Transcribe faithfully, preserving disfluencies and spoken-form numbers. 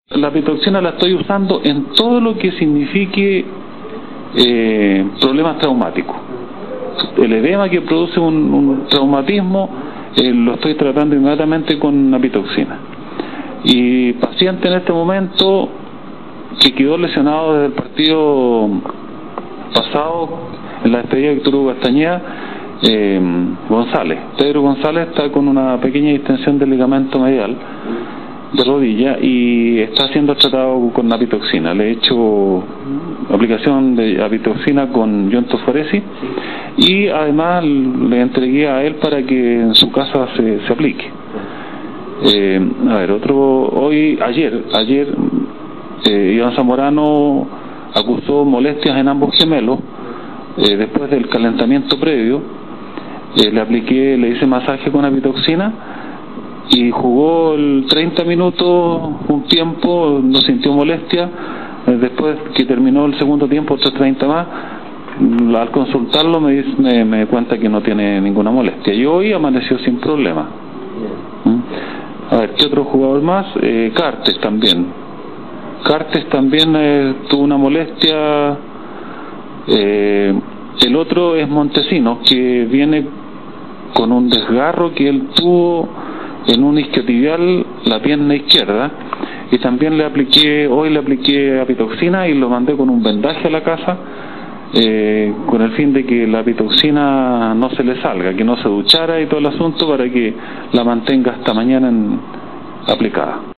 La pitoxina la estoy usando en todo lo que signifique eh, problemas traumáticos. El edema que produce un, un traumatismo eh, lo estoy tratando inmediatamente con la pitoxina. Y paciente en este momento que quedó lesionado desde el partido pasado en la despedida de Víctor Hugo Castañeda, eh, González. Pedro González está con una pequeña distensión del ligamento medial de rodilla y está siendo tratado con apitoxina. Le he hecho aplicación de apitoxina con iontoforesi y además le entregué a él para que en su casa se, se aplique. Eh, a ver, otro, hoy, ayer, ayer eh, Iván Zamorano acusó molestias en ambos gemelos. Eh, después del calentamiento previo, eh, le apliqué, le hice masaje con apitoxina y jugó el treinta minutos, un tiempo, no sintió molestia. Eh, después que terminó el segundo tiempo, otros treinta más, al consultarlo me, dice, me, me cuenta que no tiene ninguna molestia. Y hoy amaneció sin problema. ¿Mm? A ver, ¿qué otro jugador más? Eh, Cartes también. Cartes también eh, tuvo una molestia. Eh, el otro es Montesinos, que viene con un desgarro que él tuvo en un isquiotibial, la pierna izquierda, y también le apliqué, hoy le apliqué apitoxina y lo mandé con un vendaje a la casa, eh, con el fin de que la apitoxina no se le salga, que no se duchara y todo el asunto, para que la mantenga hasta mañana en, aplicada.